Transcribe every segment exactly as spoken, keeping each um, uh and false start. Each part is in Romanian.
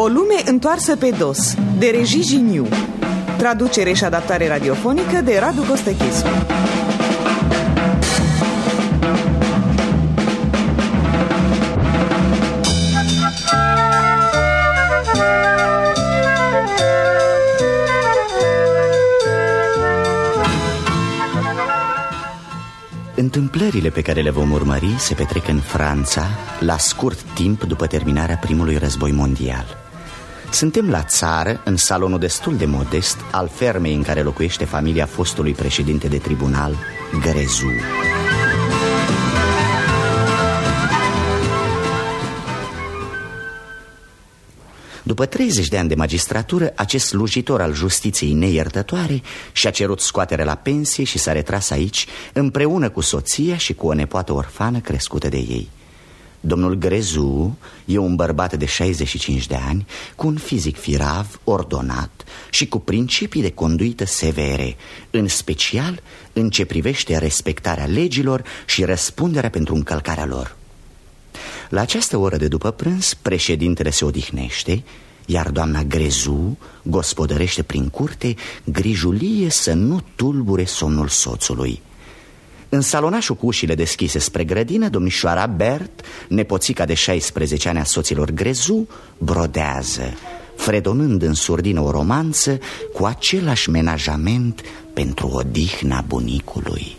O lume întoarsă pe dos, de Regie Giniu. Traducere și adaptare radiofonică de Radu Costăchescu. Întâmplările pe care le vom urmări se petrec în Franța, la scurt timp după terminarea primului război mondial. Suntem la țară, în salonul destul de modest al fermei în care locuiește familia fostului președinte de tribunal, Grézu. După treizeci de ani de magistratură, acest slujitor al justiției neiertătoare și-a cerut scoatere la pensie și s-a retras aici împreună cu soția și cu o nepoată orfană crescută de ei. Domnul Grézu e un bărbat de șaizeci și cinci de ani, cu un fizic firav, ordonat și cu principii de conduită severe, în special în ce privește respectarea legilor și răspunderea pentru încălcarea lor. La această oră de după prânz, președintele se odihnește, iar doamna Grézu gospodărește prin curte, grijulie să nu tulbure somnul soțului. În salonașul cu ușile deschise spre grădină, domnișoara Bert, nepoțica de șaisprezece ani a soților Grézu, brodează, fredonând în surdină o romanță cu același menajament pentru odihna bunicului.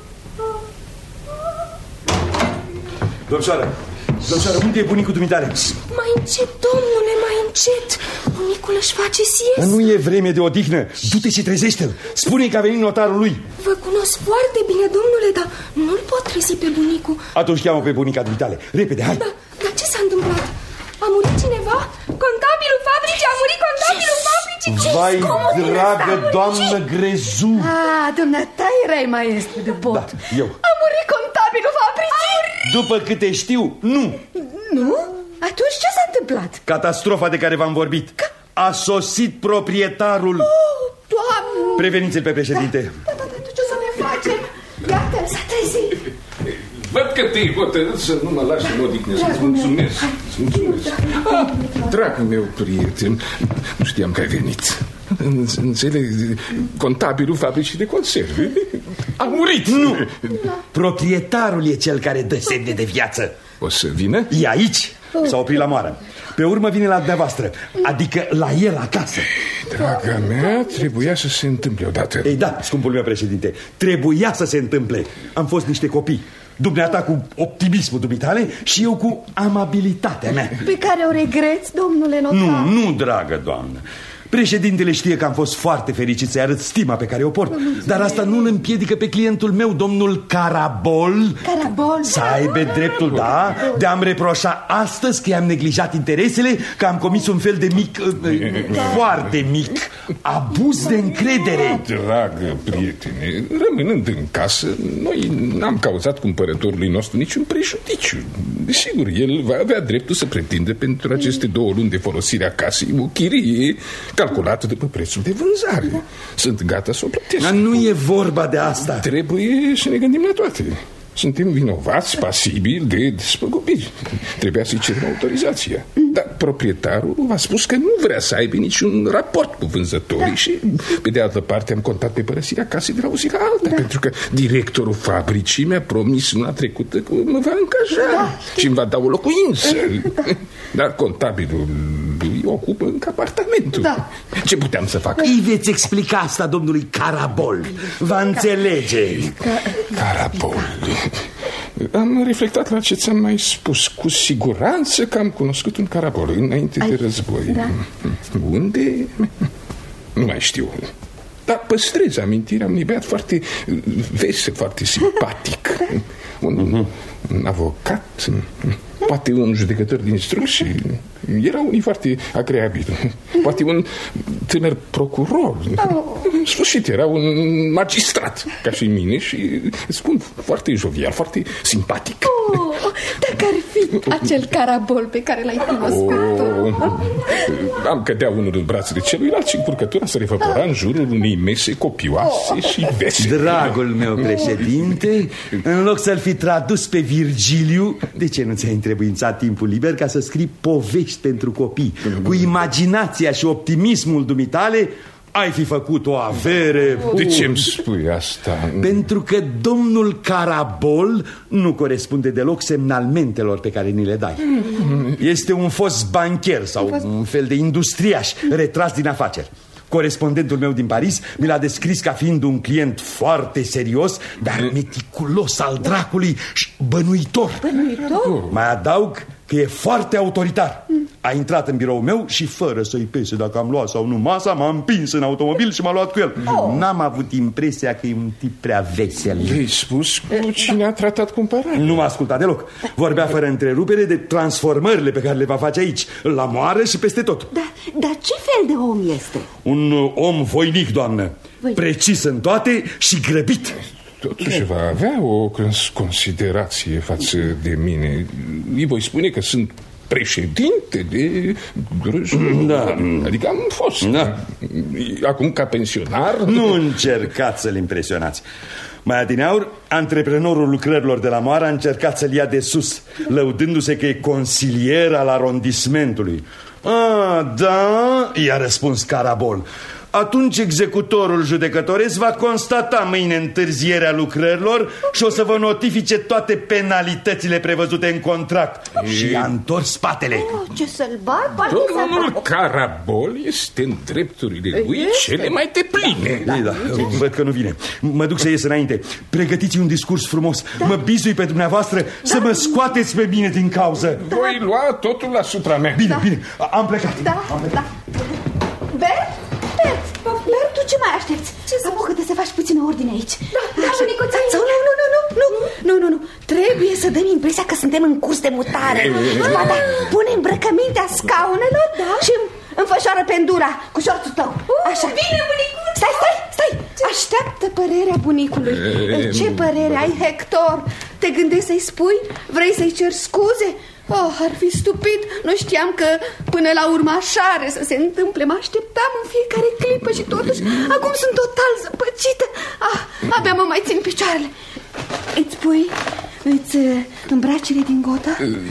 Domnișoară, domnișoară, unde e bunicul dumitare? Mai încet, domnule, mai încet. Bunicul își face siestă. Nu e vreme de odihnă. Du-te și trezește-l. Spune-i că a venit notarul lui. Vă cunosc foarte bine, domnule, dar nu-l pot trezi pe bunicul. Atunci cheamă pe bunica dumitale. Repede, hai. Da, dar ce s-a întâmplat? A murit cineva? Contabilul fabricii? A murit contabilul fabricii? Vai, dragă doamnă Grézu. Ah, dumneata erai maestru de bot. Da, eu. A murit contabilul fabricii? După câte știu, nu. Nu? Atunci ce s-a întâmplat? Catastrofa de care v-am vorbit. Ca... A sosit proprietarul. Oh, Doamne! Preveniți-l pe președinte. Da, da, da, ce o să ne facem? Iată-l, s-a trezit. Văd că te-ai hotărât să nu mă lași să mă odihnesc. Îți mulțumesc. Îți mulțumesc. Ah, dragul meu prieten, nu știam că ai venit. Înțeleg, contabilul fabricii de conserve a murit. Nu, proprietarul e cel care dă semne de viață. O să vină? E aici, s-a oprit la moară. Pe urmă vine la dumneavoastră, adică la el acasă. Draga mea, trebuia să se întâmple odată. Ei da, scumpul meu președinte, trebuia să se întâmple. Am fost niște copii, dumneata cu optimismul dumitale și eu cu amabilitatea mea. Pe care o regreți, domnule notar? Nu, nu, dragă doamnă. Președintele știe că am fost foarte fericit să-i arăt stima pe care o port, dar asta nu îl împiedică pe clientul meu, domnul Carabol, Carabol să aibă dreptul, da, de a-mi reproșa astăzi că i-am neglijat interesele, că am comis un fel de mic, foarte mic, abuz de încredere. Dragă prietene, rămânând în casă, noi n-am cauzat cumpărătorului nostru niciun prejudiciu. Desigur, el va avea dreptul să pretinde pentru aceste două luni de folosire a casei o chirie calculată după prețul de vânzare. Sunt gata să o plătesc. Dar nu e vorba de asta. Trebuie să ne gândim la toate. Suntem vinovați, pasibili de despăgubiri. Trebuia să-i cerem autorizația. Dar proprietarul v-a spus că nu vrea să aibă niciun raport cu vânzătorii, da. Și pe de altă parte am contat pe părăsirea casei de la o zi la alta, da. Pentru că directorul fabricii mi-a promis luna trecută că mă va angaja, da. Și îmi va da o locuință, da. Dar contabilul lui ocupă încă apartamentul, da. Ce puteam să fac? Îi veți explica asta domnului Carabol. Va înțelege. Carabol. Am reflectat la ce ți-am mai spus. Cu siguranță că am cunoscut un Carabol înainte Ai, de război, da. Unde? Nu mai știu. Dar păstrez amintirea unui băiat foarte vesel, foarte simpatic, un, uh-huh. un avocat, poate un judecător de instrucții. Erau unii foarte agreabili. Poate un tânăr procuror. În sfârșit era un magistrat, ca și mine, și spun foarte jovial, foarte simpatic. Oh, dacă ar fi acel carabol pe care l-ai cunoscut. Oh, am cădea unul în brațele celuilalt și încurcătura se revăpora în jurul unei mese copioase oh. și vesele. Dragul meu președinte, în loc să-l fi tradus pe Virgiliu, de ce nu ți-ai întrebuințat timpul liber ca să scrii povești pentru copii? Cu imaginația și optimismul dumitale ai fi făcut o avere. De ce îmi spui asta? Pentru că domnul Carabol nu corespunde deloc semnalmentelor pe care ni le dai. Este un fost bancher sau un fel de industriaș retras din afaceri. Corespondentul meu din Paris mi l-a descris ca fiind un client foarte serios, dar meticulos al dracului și bănuitor. Bănuitor? Mai adaug că e foarte autoritar. A intrat în biroul meu și fără să-i pese dacă am luat sau nu masa, m-a împins în automobil și m-a luat cu el. oh. N-am avut impresia că e un tip prea vesel. I-ai spus cu cine a tratat cumpărarea? Nu m-a ascultat deloc. Vorbea fără întrerupere de transformările pe care le va face aici, la moară și peste tot. Dar da, ce fel de om este? Un om voinic, doamnă. Voi. Precis în toate și grăbit. Totuși va avea o considerație față de mine. Îi voi spune că sunt președinte de... Da. Adică am fost. Da. Acum ca pensionar... Nu încercați să-l impresionați. Mai adineaur, antreprenorul lucrărilor de la moară a încercat să-l ia de sus, lăudându-se că e consilier al arondismentului. Ah, da, i-a răspuns Carabol. Atunci executorul judecătoresc va constata mâine întârzierea lucrărilor și o să vă notifice toate penalitățile prevăzute în contract. Și i-a întors spatele. Oh, ce sălbat! Domnul Carabol este în drepturile lui cele mai depline. Da, da, văd că nu vine. Mă duc să ies înainte. Pregătiți un discurs frumos. Da. Mă bizui pe dumneavoastră da. să mă scoateți pe mine din cauză. Da. Voi lua totul asupra mea. Bine, da. bine, am plecat. Da, am plecat. da. Bert? Bert, Bert, tu ce mai aștepți? Apucă-te să faci puțină ordine aici. Da, da, bunicuțenie. Sau nu, nu, nu, nu, nu, nu, nu, nu. Trebuie să dăm impresia că suntem în curs de mutare. Da, da, pune îmbrăcămintea scaunelor da? și înfășoară pendura cu șorțul tău. Așa. Bine, bunicuț! Stai, stai, stai. Așteaptă părerea bunicului. Ce părere ai, Hector? Te gândești să-i spui? Vrei să-i ceri scuze? Oh, ar fi stupid. Nu știam că până la urmă așa are să se întâmple. Mă așteptam în fiecare clipă și totuși acum sunt total zăpăcită. Ah, abia mă mai țin picioarele. Îți pui, îți îmbracile din gotă?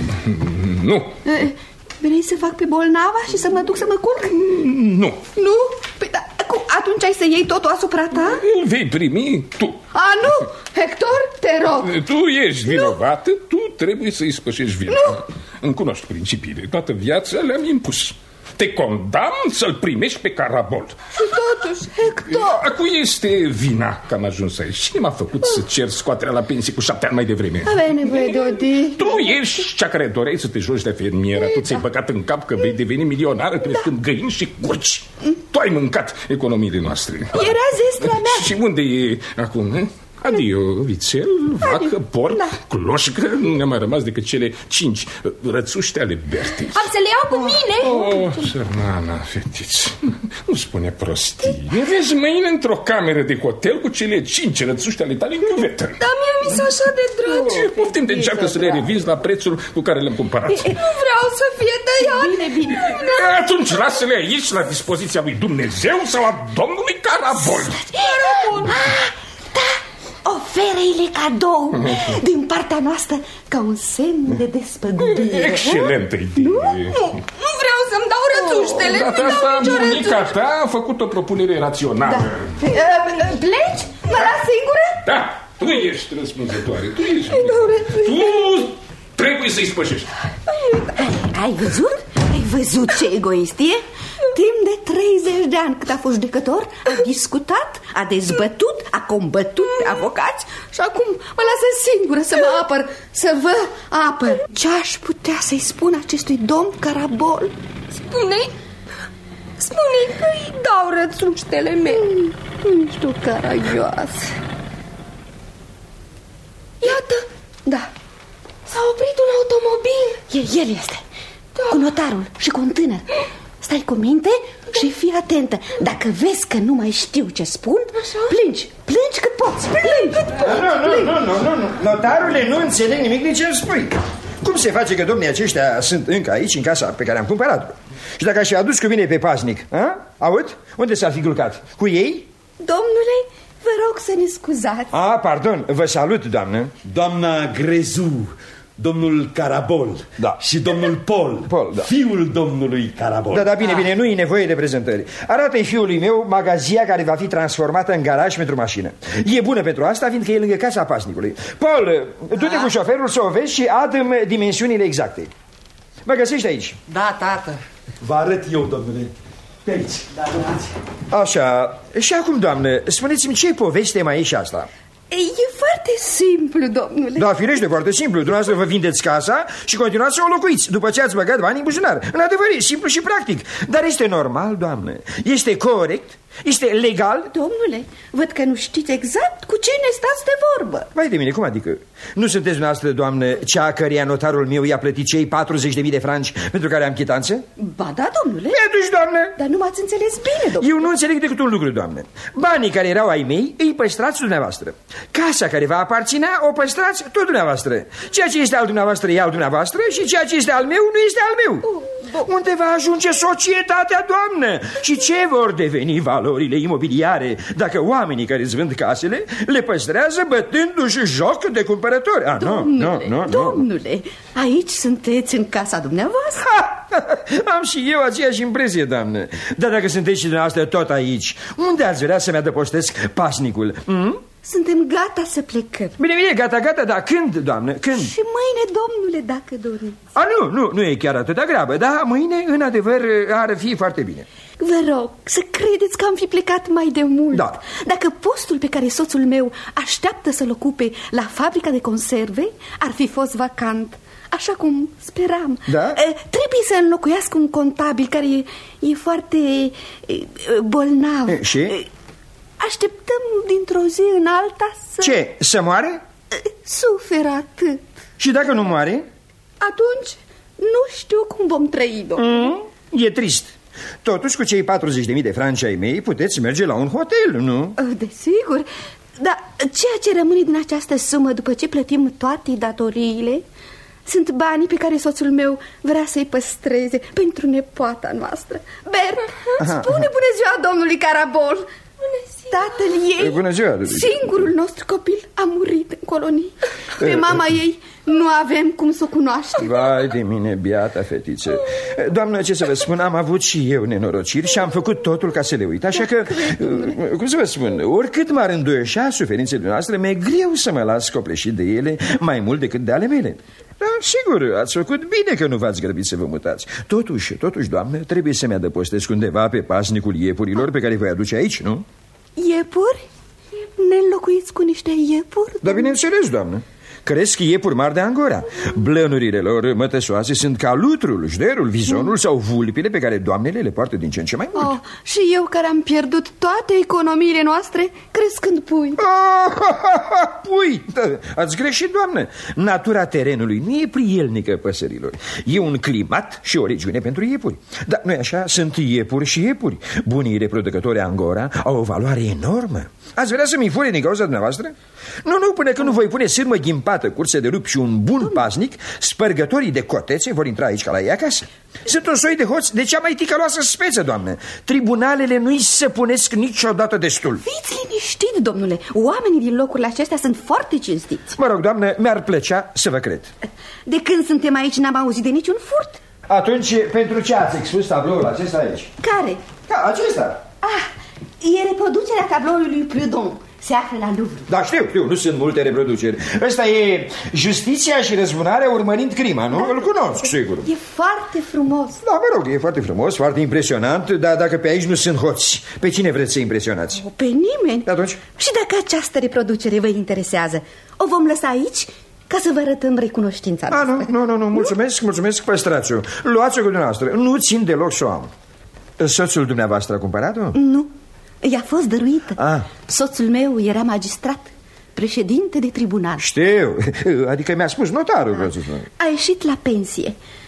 Nu. Vrei să fac pe bolnava și să mă duc să mă culc? Nu. Nu? Păi, da, atunci ai să iei totul asupra ta? Îl vei primi tu. A, nu! Hector, te rog. Tu ești vinovată, nu. Tu trebuie să-i spășești vina. Nu. Îmi cunoști principiile. Toată viața le-am impus. Te condamn să-l primești pe Carabol. Și totuși, Hector... Acu este vina că am ajuns aici. Cine m-a făcut oh. să cer scoaterea la pensie cu șapte ani mai devreme? Aveai nevoie de odihnă. Tu ești cea care doreai să te joci de fermieră. Tu ți-ai băgat în cap că vei deveni milionară crescând da. găini și curci. Tu ai mâncat economiile noastre. Era zestrea mea. Și unde e acum, he? Adio, vițel, vacă, porc, da. cloșcă. Nu ne-a mai rămas decât cele cinci rățuște ale Bertei. Am să le iau cu mine. Oh, sărmana fetiță, nu spune prostii. Ne vezi mâine într-o cameră de hotel cu cele cinci rățuște ale tale în chiuvetă. Dar mie mi s-a așa de dragi. Oh, poftim de încearcă să le revizi la prețul cu care le-am cumpărat. Nu vreau să fie tăiat. Bine, bine. Atunci lasă-le aici la dispoziția lui Dumnezeu sau a domnului Carabol. Carabol. Oferă-i-le cadou din partea noastră ca un semn de despăgubire. Excelentă idee. Nu, nu, nu vreau să-mi dau rățuștele. Data asta bunica ta a făcut o propunere rațională. Da. Pleci? Mă las singură? Da, tu ești răspunzătoare. Tu ești. Tu trebuie să-i spășești. Ai văzut? Ai văzut ce egoist e? Timp de treizeci de ani cât a fost judecător, a discutat, a dezbătut, a combătut pe avocați și acum mă lasă singură să mă apăr, să vă apăr. Ce-aș putea să-i spun acestui domn Carabol? Spune-i, spune-i că îi dau rățuștele mele. Ești o caragioasă. Iată. Da. S-a oprit un automobil. El, el este, da. Cu notarul și cu un tânăr. Stai cu minte Și fii atentă, dacă vezi că nu mai știu ce spun, așa? plângi, plângi cât poți, plângi. Cât poți. Nu, nu, nu, nu, nu, nu, notarule, nu înțeleg nimic din ce îmi spui. Cum se face că domnii aceștia sunt încă aici, în casa pe care am cumpărat-o? Și dacă aș fi adus cu mine pe paznic, a? Aud? Unde s-ar fi culcat? Cu ei? Domnule, vă rog să ne scuzați. Ah, pardon, vă salut, doamnă. Doamna Grezu, domnul Carabol, da. Și domnul Paul, Paul da. Fiul domnului Carabol. Da, da, bine, bine, nu e nevoie de prezentări. Arată-i fiului meu magazia care va fi transformată în garaj pentru mașină. E bună pentru asta, fiindcă e lângă casa pasnicului. Paul, du-te cu șoferul să o vezi și adă-mi dimensiunile exacte. Mă găsești aici? Da, tată. Vă arăt eu, domnule. Pe aici. Da, da. Așa, și acum, doamnă, spuneți-mi ce poveste mai e și asta? E foarte simplu, domnule. Da, firește, foarte simplu. Dumneavoastră vă vindeți casa și continuați să o locuiți după ce ați băgat banii în buzunar. În adevăr, e simplu și practic. Dar este normal, doamnă? Este corect? Este legal? Domnule, văd că nu știți exact cu cine stați de vorbă. Vai de mine, cum adică? Nu sunteți dumneavoastră, doamnă, cea căreia notarul meu i-a plătit cei patruzeci de mii de franci pentru care am chitanță? Ba da, domnule. Atunci, doamnă. Dar nu m-ați înțeles bine, domnule. Eu nu înțeleg decât un lucru, doamnă. Banii care erau ai mei îi păstrați dumneavoastră. Casa care va aparținea o păstrați tot dumneavoastră. Ceea ce este al dumneavoastră e al dumneavoastră și ceea ce este al meu nu este al meu. Oh. Unde va ajunge societatea, doamnă? Și ce vor deveni valorile imobiliare dacă oamenii care îți vând casele le păstrează bătându-și joc de cumpărători? Ah, domnule, nu, nu, nu, domnule, aici sunteți în casa dumneavoastră. Ha! Am și eu aceeași impresie, doamnă. Dar dacă sunteți și dumneavoastră tot aici, unde ați vrea să-mi adăpostesc pasnicul? Hmm? Suntem gata să plecăm. Bine, bine, gata, gata, dar când, doamnă, când? Și mâine, domnule, dacă doriți. A, nu, nu, nu e chiar atâta grabă, dar mâine, în adevăr, ar fi foarte bine. Vă rog să credeți că am fi plecat mai de mult. Da. Dacă postul pe care soțul meu așteaptă să-l ocupe la fabrica de conserve ar fi fost vacant, așa cum speram, da? Trebuie să înlocuiască un contabil care e, e foarte bolnav. E, și? Așteptăm dintr-o zi în alta să... Ce? Să moare? Suferă atât. Și dacă nu moare? Atunci nu știu cum vom trăi, domnule. Mm, e trist. Totuși, cu cei patruzeci de mii de franci ai mei puteți merge la un hotel, nu? Desigur. Dar ceea ce rămâne din această sumă după ce plătim toate datoriile sunt banii pe care soțul meu vrea să-i păstreze pentru nepoata noastră. Bert, spune bună ziua domnului Carabol. Bună ziua. Tatăl ei, bună ziua, singurul nostru copil, a murit în colonie. Pe mama ei nu avem cum să o cunoaștem. Vai de mine, biata fetiță. Doamnă, ce să vă spun, am avut și eu nenorociri și am făcut totul ca să le uit. Așa că, cum să vă spun, oricât m-ar înduioșa suferințele noastre, mi-e greu să mă las copleșit de ele mai mult decât de ale mele. Da, sigur, ați făcut bine că nu v-ați grăbit să vă mutați. Totuși, totuși, doamnă, trebuie să-mi adăpostesc undeva pe pasnicul iepurilor pe care voi aduce aici, nu? Iepuri? Ne înlocuiți cu niște iepuri? Da, bineînțeles, doamnă. Cresc iepuri mari de Angora. Blănurile lor mătăsoase sunt ca lutrul, jderul, vizonul mm. sau vulpile pe care doamnele le poartă din ce în ce mai mult. Oh, și eu care am pierdut toate economiile noastre crescând pui. Oh, ha, ha, ha, pui! Da, ați greșit, doamnă. Natura terenului nu e prielnică păsărilor. E un climat și o regiune pentru iepuri. Dar nu-i așa? Sunt iepuri și iepuri. Bunii reproducători Angora au o valoare enormă. Ați vrea să-mi fure din cauza dumneavoastră? Nu, nu, până când nu voi pune sârmă ghimpată, curse de lup și un bun pasnic, spărgătorii de cotețe vor intra aici ca la ei acasă. Sunt un soi de hoți de cea mai ticăloasă speță, doamnă. Tribunalele nu-i se punesc niciodată destul. Fiți liniștit, domnule. Oamenii din locurile acestea sunt foarte cinstiți. Mă rog, doamnă, mi-ar plăcea să vă cred. De când suntem aici n-am auzit de niciun furt. Atunci, pentru ce ați expus tabloul acesta aici? Care? Da, acesta. Ah, e reproducerea tabloului lui Prudon. Se află la Louvre. Da, știu, știu, nu sunt multe reproduceri. Ăsta e Justiția și răzbunarea urmărind crima, nu? Da. Îl cunosc, sigur. E foarte frumos. Da, mă rog, e foarte frumos, foarte impresionant. Dar dacă pe aici nu sunt hoți, pe cine vreți să impresionați? O, pe nimeni. Atunci? Și dacă această reproducere vă interesează, o vom lăsa aici ca să vă arătăm recunoștința noastră. Ah, nu, nu, nu, nu, mulțumesc, nu? mulțumesc, păstrați-o. Luați-o cu dumneavoastră, nu țin deloc să o am. Soțul dumneavoastră a cumpărat-o? Nu. I-a fost dăruită. Ah. Soțul meu era magistrat, președinte de tribunal. Știu, adică mi-a spus notarul. A, a ieșit la pensie.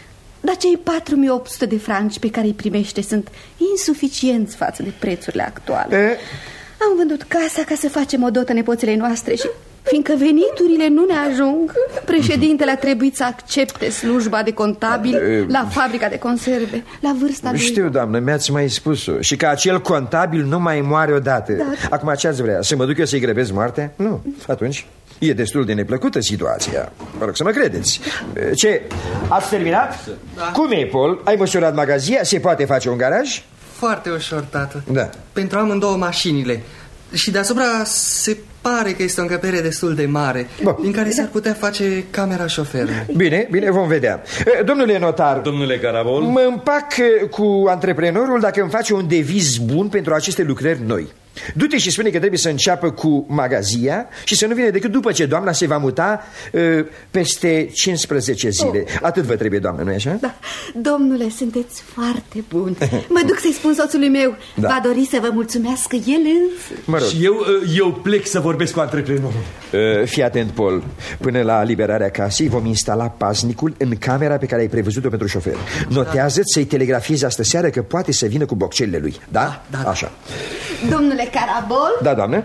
dar cei patru mii opt sute de franci pe care îi primește sunt insuficienți față de prețurile actuale. E? Am vândut casa ca să facem o dotă nepoțelei noastre și, fiindcă veniturile nu ne ajung, președintele a trebuit să accepte slujba de contabil la fabrica de conserve, la vârsta lui. Știu, doamnă, mi-ați mai spus-o. Și că acel contabil nu mai moare odată. Da. Acum ce ați vrea? Să mă duc eu să-i grăbesc moartea? Nu. Atunci e destul de neplăcută situația. Vă rog să mă credeți. Ce? Ați terminat? Da. Cum e, Paul? Ai măsurat magazia? Se poate face un garaj? Foarte ușor, tată. Da. Pentru amândouă mașinile. Și deasupra se pare că este o încăpere destul de mare, Bun. din care s-ar putea face camera șoferului. Bine, bine, vom vedea. Domnule notar, domnule Carabol, mă împac cu antreprenorul dacă îmi face un deviz bun pentru aceste lucrări noi. Du-te și spune că trebuie să înceapă cu magazia și să nu vină decât după ce doamna se va muta uh, peste cincisprezece zile. Oh. Atât vă trebuie, doamnă, nu-i așa? Da. Domnule, sunteți foarte bun. Mă duc să-i spun soțului meu. Da. Va dori să vă mulțumească el însă. Mă rog. Și eu, eu plec să vorbesc cu antreprenorul. uh, Fii atent, Paul. Până la liberarea casei vom instala paznicul în camera pe care ai prevăzut-o pentru șofer. Notează-ți să-i telegrafiezi astă seară că poate să vină cu boccelele lui. Da? Da, da. Așa. Domnule Carabol? Da, doamne.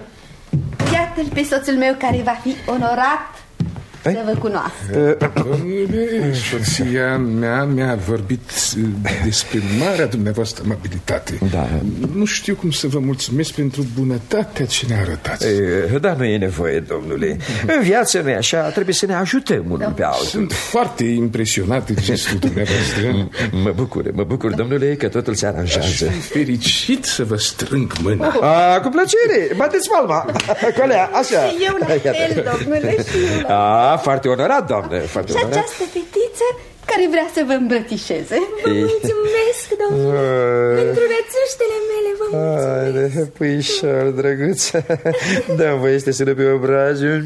Iată-l pe soțul meu care va fi onorat Ei? să vă cunoască. Domnule, soția mea mi-a vorbit despre marea dumneavoastră amabilitate. Da. Nu știu cum să vă mulțumesc pentru bunătatea ce ne arătați. E, da, nu e nevoie, domnule. În viață nu e așa, trebuie să ne ajutăm unul da. pe altul. Sunt foarte impresionat de gestul dumneavoastră. Mă bucur, mă bucur, domnule, că totul se aranjează. Sunt fericit să vă strâng mâna. A, cu plăcere, bateți palma. Colea, așa. Și eu la fel, domnule, și eu la A, foarte onorat, doamne, foarte și onorat. această fetiță care vrea să vă îmbrățișeze. Vă mulțumesc, domnule, pentru rățuștele mele, vă mulțumesc. Ai, puișor, drăguț. Da-mi voie să te sună pe obrajul.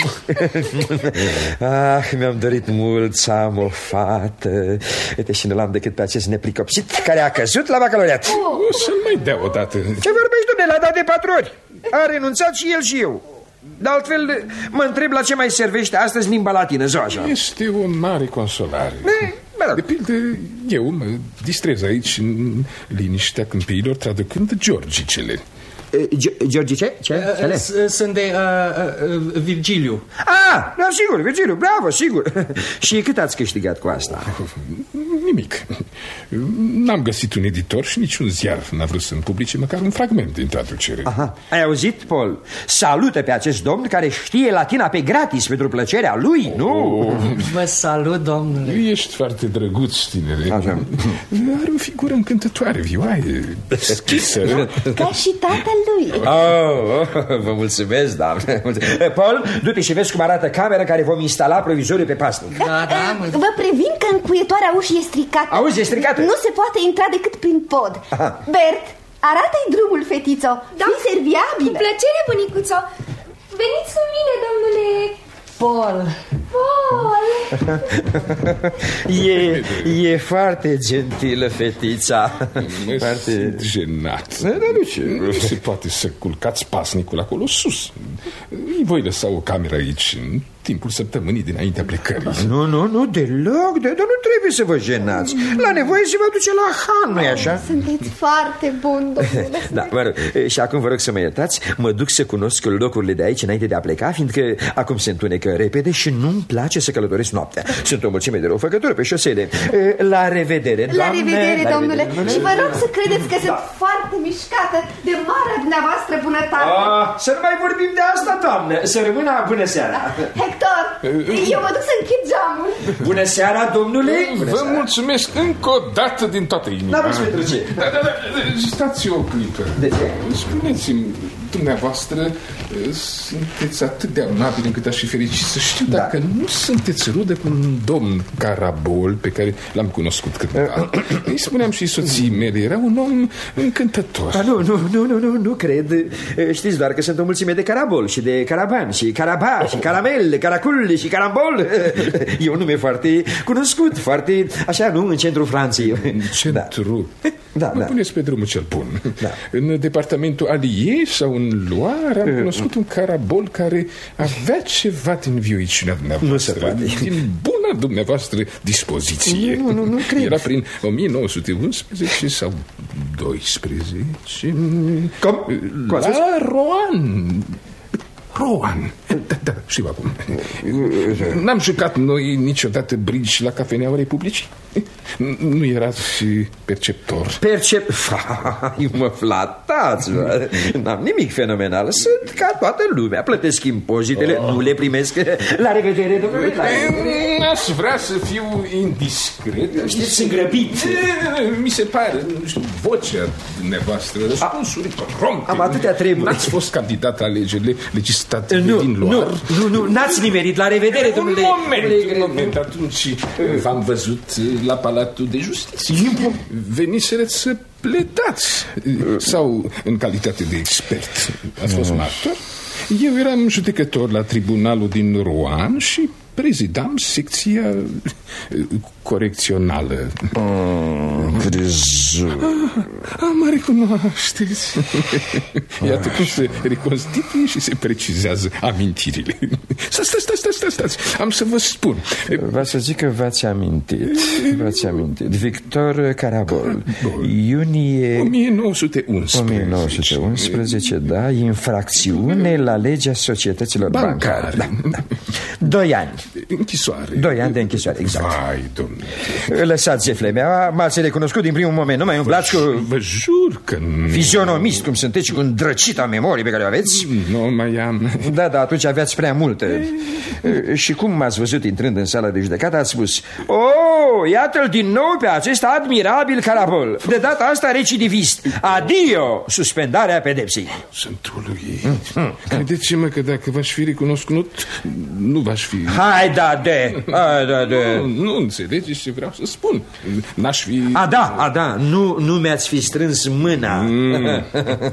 Ah, mi-am dorit mult să am o fată. Uite, și nu l-am decât pe acest nepricopsit care a căzut la bacalaureat. O să-l mai dea odată. Ce vorbești, domnule? L-a dat de patru ori. A renunțat și el și eu. De altfel, mă întreb la ce mai servește astăzi limba latină, Zoaja. Este o mare consolare. E, de pildă, eu mă distrez aici în liniștea câmpiilor traducând georgicele. Georgi ce? Ce? Sunt de uh, uh, Virgiliu. Ah, da, sigur, Virgiliu, bravo, sigur. Și cât ați câștigat cu asta? Nimic. N-am găsit un editor și niciun ziar n-a vrut să-mi publice măcar un fragment din traducere. Aha. Ai auzit, Paul? Salută pe acest domn care știe latina pe gratis pentru plăcerea lui, nu? Oh. Vă salut, domnule. Ești foarte drăguț, tinere. Așa. Are o figură încântătoare, vioaie, deschisă. Ca și tatăl lui. Oh, vă mulțumesc, doamne. Paul, du-te și vezi cum arată camera care vom instala provizoriu pe pasnic. Da, da, mă... Vă previn că încuietoarea ușii e stricată. Auzi, e stricată? Nu se poate intra decât prin pod. Aha. Bert, arată-i drumul, fetițo. Da. Fii serviabilă. Cu plăcere, bunicuțo. Veniți cu mine, domnule Paul. Paul. E, e foarte gentilă fetița. Mă foarte jenat. Dar nu ce? Nu se poate să culcați pasnicul acolo sus. Îi voi lăsa o cameră aici în timpul săptămânii dinaintea plecării. Nu, nu, nu, deloc, de, dar nu trebuie să vă jenați. La nevoie se vă duce la Han, nu-i așa? Sunteți foarte bun, domnule. Da, mă rog, și acum vă rog să mă iertați. Mă duc să cunosc locurile de aici înainte de a pleca, fiindcă acum se întunecă repede și nu-mi place să călătoresc noaptea. Sunt o mulțime de răufăcători pe șosele. La revedere, doamne. La revedere, domnule. Și vă rog să credeți că sunt foarte mișcată de marea dumneavoastră bunătate. Ah, să nu mai vorbim de asta, doamne. Să rămână bună seara. Hector, eu mă duc să închid geamul. Bună seara, domnule. Bună Vă seara. mulțumesc încă o dată din toată inima. N-aveți pentru ce? Da, da, da, stați o clipă. De ce? Spuneți-mi, dumneavoastră sunteți atât de amabil încât aș fi fericit să știu da. dacă nu sunteți rudă cu un domn Carabol pe care l-am cunoscut câteva. Îi spuneam și soții mele, era un om încântător. A, nu, nu, nu, nu, nu, nu cred. Știți doar că sunt o mulțime de Carabol și de Caraban și Caraba și Caramel, Caracul și Carambol. E un nume foarte cunoscut, foarte, așa, nu, în centrul Franței. În centru... Da. Da, mă da. puneți pe drumul cel bun. Da. În departamentul Allier sau în Loire am cunoscut un carabol care avea ceva din vioiciunea dumneavoastră. Nu se poate. Din buna dumneavoastră dispoziție. Nu, nu, nu cred. Era prin o mie nouă sute unsprezece sau doisprezece. Cum? Cum ați spus? La Rouen. Rouen. Da, da, știu acum. N-am jucat noi niciodată bridge la Cafeneaua Republicii? Nu erați perceptor? Percep... Fai, mă flatați, mă. N-am nimic fenomenal. Sunt ca toată lumea. Plătesc impozitele, oh. nu le primesc. La revedere, domnule. N-aș vrea să fiu indiscret. Știți, sunt grăbit. Mi se pare, nu știu, vocea dumneavoastră, răspunsuri ronche. Am atâtea treburi. N-ați fost candidat la alegerile legislative nu, din Loire? Nu, nu, nu, n-ați nimerit. La revedere, un domnule. Moment, domnule, un moment, atunci v-am văzut la Palatul de Justiție. Venisereți să pledați. Sau în calitate de expert. Ați fost martor? Eu eram judecător la tribunalul din Rouen și prezidam secția corecțională. Oh, crezut. Ah, mă recunoașteți. Iată cum se reconstituie și se precizează amintirile. Stați, stați, stați, stați, stați. Am să vă spun. Va să zic că v-ați amintit. V-ați amintit. Victor Carabol. Iunie... o mie nouă sute unsprezece. o mie nouă sute unsprezece, da. Infracțiune la legea societăților bancare. Da, da. Doi ani. Închisoare. Doi ani de închisoare, exact. Vai, domnule. Lăsați zefle mea, m-ați recunoscut din primul moment. Nu mai umblați cu... Vă jur că nu... Fizionomist, cum sunteți, și cu îndrăcita memorie pe care o aveți. Nu mai am. Da, da, atunci aveați prea multe. Și cum m-ați văzut intrând în sala de judecată, ați spus: oh, iată-l din nou pe acesta admirabil Carabol. De data asta recidivist. Adio, suspendarea pedepsei. Sunt uluit. Mm. Credeți-mă că dacă v-aș fi recunoscut, nu v-aș fi... Hai, da, de, hai, da, de. Nu, nu înțelegeți ce vreau să spun. N-aș fi... A, da, a, da, nu, nu mi-ați fi strâns mâna. Mm.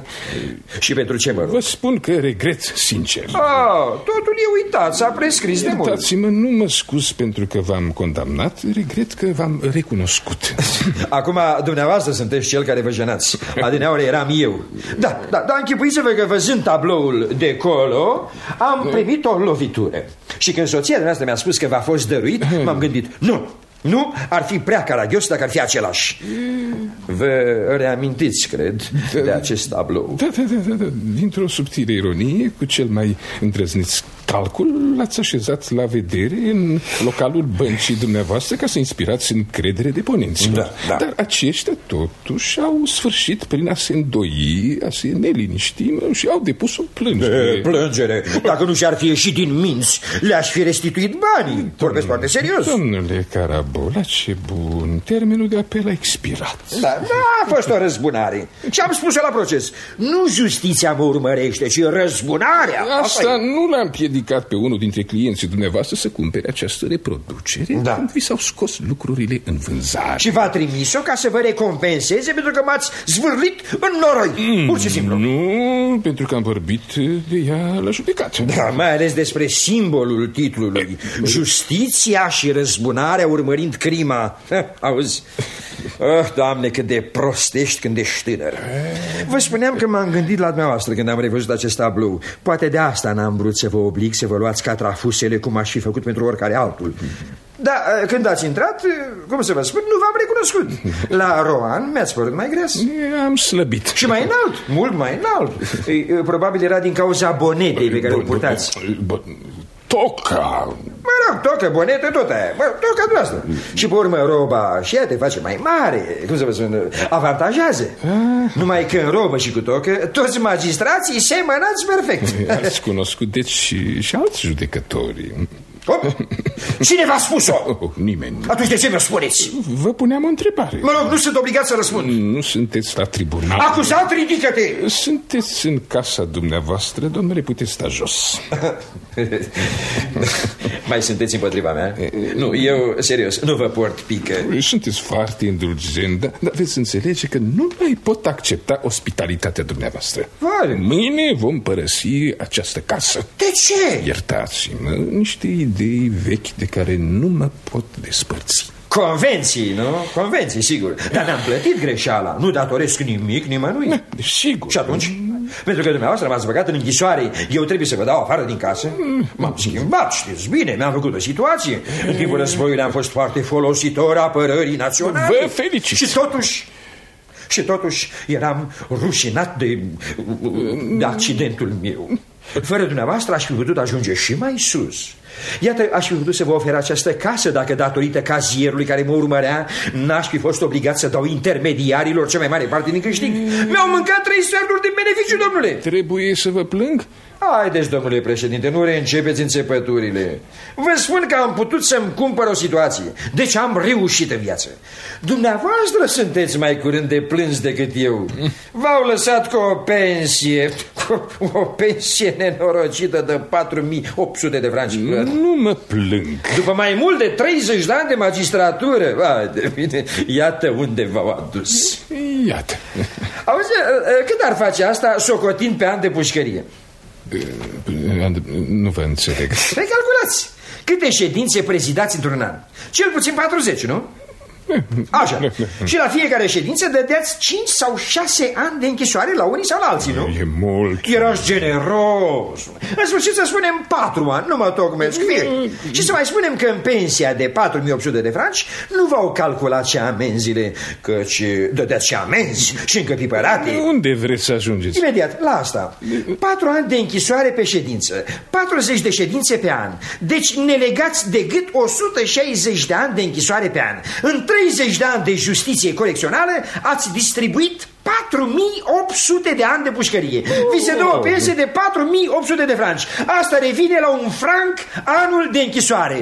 Și pentru ce, mă rog? Vă spun că regret sincer. Oh, totul e uitat, s-a prescris de mult. Iertați-mă, nu mă scuz pentru că v-am condamnat, regret că v-am recunoscut. Acum, dumneavoastră sunteți cel care vă jenați. Adineauri eram eu. Da, da, dar închipuiți-vă că văzând tabloul de colo, am primit o lovitură. Și când soția dumneavoastră mi-a spus că v-a fost dăruit, m-am gândit, nu, nu, ar fi prea caragios dacă ar fi același. Vă reamintiți, cred, de acest tablou? Da, da, da, da. Dintr-o subtilă ironie, cu cel mai îndrăznit calcul, l-ați așezat la vedere în localul băncii dumneavoastră ca să inspirați încredere deponenților. Da, da. Dar aceștia totuși au sfârșit prin a se îndoi, a se neliniști și au depus o plângere. E, plângere? Dacă nu și-ar fi ieșit din minți, le-aș fi restituit banii. Vorbesc foarte serios. Domnule Carabola, ce bun. Termenul de apel a expirat. Da, da, a fost o răzbunare. Și am spus-o la proces. Nu justiția mă urmărește, ci răzbunarea. Asta nu l-am piedicat pe unul dintre clienții dumneavoastră să cumpere această reproducere, da, când vi s-au scos lucrurile în vânzare. Și v-a trimis-o ca să vă recompenseze pentru că m-ați zvârlit în noroi. Mm, Pur și simplu. Nu, pentru că am vorbit de ea la judecată. Da, mai ales despre simbolul titlului. Justiția și răzbunarea urmărind crima. Auzi? Oh, Doamne, cât de prost ești când ești tânăr. Vă spuneam că m-am gândit la dumneavoastră când am revăzut acest tablou. Poate de asta n-am vrut să vă oblig să vă luați catrafusele cum aș fi făcut pentru oricare altul. Da, când ați intrat, cum să vă spun, nu v-am recunoscut. La Rouen mi-ați părut mai gras. Am slăbit. Și mai înalt, mult mai înalt. Probabil era din cauza bonetei pe care o purtați. Toca. Mă rog, tocă, bonetă, tot aia. Mă, toca dumneavoastră. Și pe urmă roba și ea te face mai mare. Cum să vă spun, avantajează. Ah. Numai că în robă și cu tocă toți magistrații semănați perfect. Ați cunoscut deci și, și alți judecători. Oh? Cine v-a spus-o? Oh, nimeni. Atunci de ce mi-o spuneți? Vă puneam o întrebare. Mă rog, nu sunt obligat să răspund. Nu sunteți la tribunal. Acuzat, ridică-te! Sunteți în casa dumneavoastră, domnule, puteți sta jos. Mai sunteți împotriva mea? Nu, eu, serios, nu vă port pică. Sunteți foarte indulgent, dar, dar veți înțelege că nu mai pot accepta ospitalitatea dumneavoastră. Vale. Mâine vom părăsi această casă. De ce? Iertați-mă, niște idei vechi de care nu mă pot despărți. Convenții, nu? Convenții, sigur. Dar ne-am plătit greșeala. Nu datoresc nimic nimănui. Sigur. Și atunci, pentru că dumneavoastră m-ați băgat în închisoare, eu trebuie să vă dau afară din casă? M-am schimbat, știți bine, mi-am făcut o situație. În timpul războiului am fost foarte folositor apărării naționale. Vă felicit. Și totuși... Și totuși eram rușinat de, de accidentul meu. Fără dumneavoastră aș fi putut ajunge și mai sus. Iată, aș fi putut să vă ofer această casă dacă datorită cazierului care mă urmărea n-aș fi fost obligat să dau intermediarilor cea mai mare parte din câștig. Mi-au mâncat trei sferturi din beneficiu, domnule. Trebuie să vă plâng? Haideți, domnule președinte, nu reîncepeți înțepăturile. Vă spun că am putut să-mi cumpăr o situație. Deci am reușit în viață. Dumneavoastră sunteți mai curând de plâns decât eu. V-au lăsat cu o pensie, cu o pensie nenorocită de patru mii opt sute de franci. Nu mă plâng. După mai mult de treizeci de ani de magistratură. Haide, bine, iată unde v-au adus. Iată. Auzi, cât ar face asta socotind pe an de pușcărie? Nu vă înțeleg. Recalculați. Câte ședințe prezidați într-un an? Cel puțin patruzeci, nu? Așa. Și la fiecare ședință dădeați cinci sau șase ani de închisoare la unii sau la alții, nu? E mult. Erați generos. În sfârșit să spunem patru ani, nu mă tocmesc fie. Și să mai spunem că în pensia de patru mii opt sute de franci nu v-au calculat și amenziile, căci dădeați și amenzi și încăpipărate. Unde vreți să ajungeți? Imediat, la asta. Patru ani de închisoare pe ședință, patruzeci de ședințe pe an. Deci ne legați de gât o sută șaizeci de ani de închisoare pe an. În treizeci de ani de justiție colecțională ați distribuit patru mii opt sute de ani de pușcărie. Vi se dă o pensie de patru mii opt sute de franci. Asta revine la un franc anul de închisoare.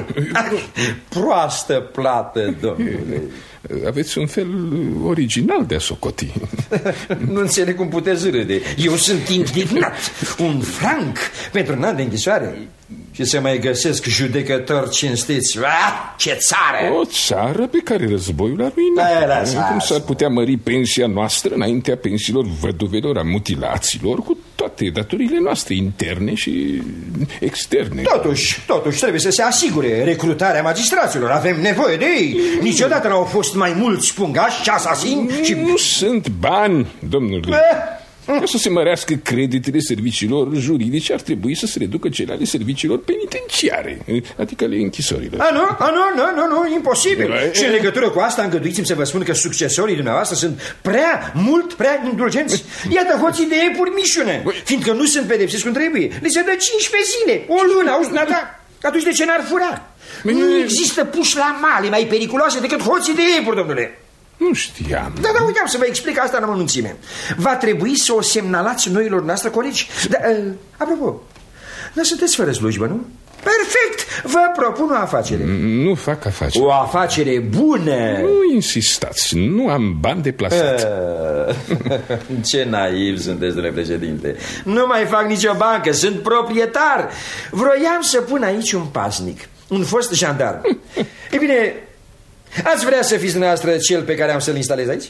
Proastă plată, domnule. Aveți un fel original de a socoti. Nu înțeleg cum puteți râde. Eu sunt indignat. Un franc pentru un an de închisoare. Și să mai găsesc judecători cinstiți. Ah, ce țară! O țară pe care războiul a ruinat. Da, cum s-ar putea mări pensia noastră înaintea pensiilor văduvelor, a mutilaților, cu toate datorile noastre interne și externe. Totuși, totuși trebuie să se asigure recrutarea magistraților. Avem nevoie de ei. Niciodată n-au fost mai mulți pungași și asasini și... Nu sunt bani, domnule. Eh? Ca să se mărească creditele serviciilor juridice, ar trebui să se reducă cele ale serviciilor penitenciare, adică ale închisorilor. A, nu, a, nu, nu, nu, nu, imposibil. E... Și în legătură cu asta îngăduiți-mi să vă spun că succesorii dumneavoastră sunt prea, mult prea indulgenți. Iată hoții de iepuri mișune, fiindcă nu sunt pedepsiți cum trebuie. Li se dă cincisprezece zile, o lună, auzi, nata? Atunci de ce n-ar fura? Nu există puși la male mai periculoase decât hoții de iepuri, domnule. Nu știam. Da, da, uiteam să vă explic asta în amănunțime. Va trebui să o semnalați noilor noastre colegi. Da, uh, apropo, dar sunteți fără slujbă, nu? Perfect! Vă propun o afacere. Nu fac afacere. O afacere bună. Nu insistați, nu am bani de plasat. uh, Ce naiv sunteți, domnule președinte. Nu mai fac nicio bancă, sunt proprietar. Vroiam să pun aici un pasnic, un fost jandarm. E bine... Ați vrea să fiți dumneavoastră cel pe care am să-l instalez aici?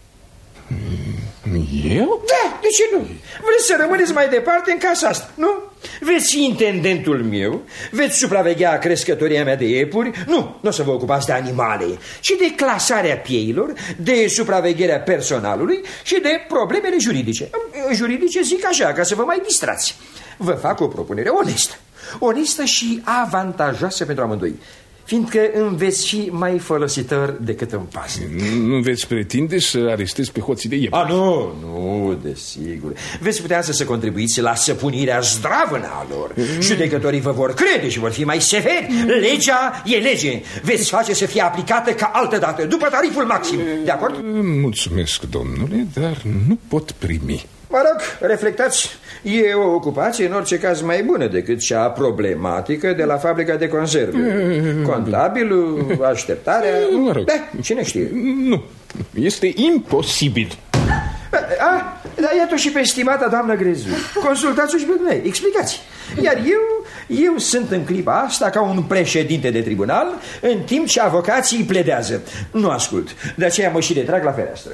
Eu? Da, de ce nu? Vreți să rămâneți mai departe în casa asta, nu? Veți fi intendentul meu, veți supraveghea crescătoria mea de iepuri. Nu, nu o să vă ocupați de animale, ci de clasarea pieilor, de supravegherea personalului și de problemele juridice. Juridice zic așa, ca să vă mai distrați. Vă fac o propunere onestă, onestă și avantajoasă pentru amândoi, fiindcă îmi veți fi mai folositor decât în pasnic. Nu veți pretinde să arestezi pe hoții de iepuri? A, nu, nu, desigur. Veți putea să, să contribuiți la săpunirea zdravână a lor. Judecătorii vă vor crede și vor fi mai severi. Legea e lege. Veți face să fie aplicată ca altădată, după tariful maxim. De acord? Mulțumesc, domnule, dar nu pot primi. Mă rog, reflectați, e o ocupație în orice caz mai bună decât cea problematică de la fabrica de conserve. Contabilul, așteptarea... Mă rog. Da, cine știe? Nu, este imposibil. A, dar iată și pe estimata doamnă Grezu. Consultați-o și pe noi, explicați. Iar eu, eu sunt în clipa asta ca un președinte de tribunal, în timp ce avocații pledează. Nu ascult, de aceea mă și retrag la fereastră.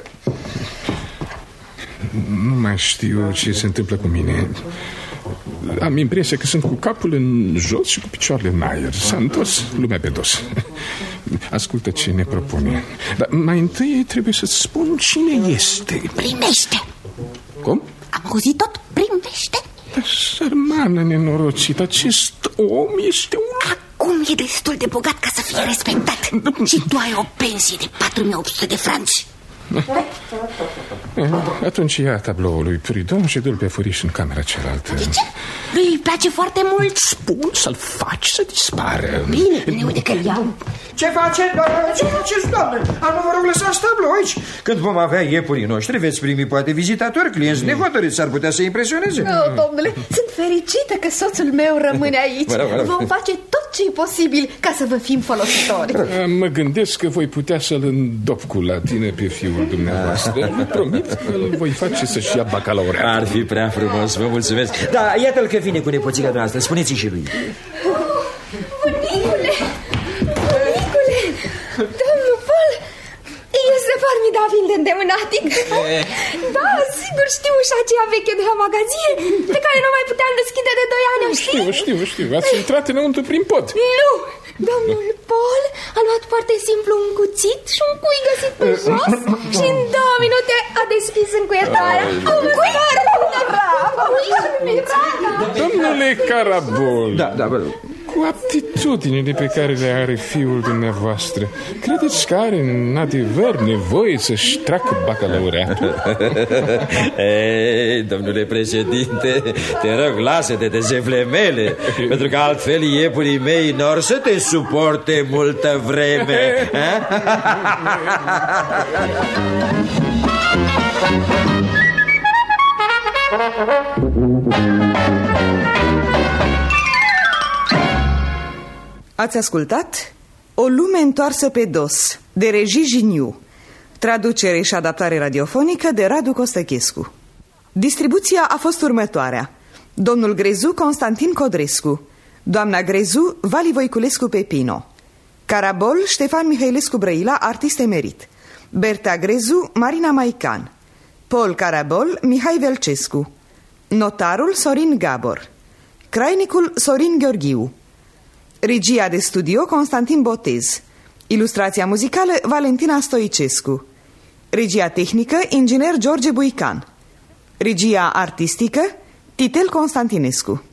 Nu mai știu ce se întâmplă cu mine. Am impresia că sunt cu capul în jos și cu picioarele în aer. S-a întors lumea pe dos. Ascultă ce ne propune. Dar mai întâi trebuie să-ți spun cine este. Primește. Cum? Am auzit tot, primește. Dar, sărmană nenorocită, acest om este un... Acum e destul de bogat ca să fie respectat. Și tu ai o pensie de patru mii opt sute de franci. Atunci ia tabloul lui Prudon și du-l pe furiș în camera cealaltă. De ce? Lui îi place foarte mult. Spun să-l faci să dispară. Bine, bine, uite că-l iau. Ce face? Ce faceți, doamne? Am nu vă rog, lăsați tablou aici. Când vom avea iepurii noștri, veți primi poate vizitatori, clienți nehotărâți, s-ar putea să impresioneze. Nu, domnule, sunt fericită că soțul meu rămâne aici. Vom face tot ce e posibil ca să vă fim folositori. Mă gândesc că voi putea să-l îndop cu latine pe fiul dumneavoastră. Promit că îl voi face să-și ia bacalaureat. Ar fi prea frumos, vă mulțumesc. Da, iată-l că vine cu nepoțica noastră, spuneți-i și lui. Bunicule, bunicule, domnul Paul este formidabil de îndemânatic. Da, sigur, știu ușa aceea veche de la magazie, pe care nu mai puteam deschide de doi ani, știi? Știu, știu, știu, ați intrat înăuntru prin pod. Nu, domnul Paul a luat foarte simplu un cuțit și un cui găsit pe jos și în două minute a deschis încuietarea. Un cui? Domnule Carabol. Da, da, bă. Cu aptitudinile pe care le are fiul dumneavoastră, credeți că are în adevăr nevoie să-și treacă bacalaureatul? Ei, domnule președinte, te rog, lasă-te de zevle mele, pentru că altfel iepurii mei n-or să te suporte multă vreme. Ați ascultat O lume întoarsă pe dos, de Regis Giniu, traducere și adaptare radiofonică de Radu Costăchescu. Distribuția a fost următoarea: domnul Grezu, Constantin Codrescu; doamna Grezu, Vali Voiculescu Pepino; Carabol, Ștefan Mihailescu Brăila, artist emerit; Berta Grezu, Marina Maican; Paul Carabol, Mihai Velcescu; notarul, Sorin Gabor; crainicul, Sorin Gheorghiu; regia de studio, Constantin Botez; ilustrația muzicală, Valentina Stoicescu; regia tehnică, inginer George Buican; regia artistică, Titel Constantinescu.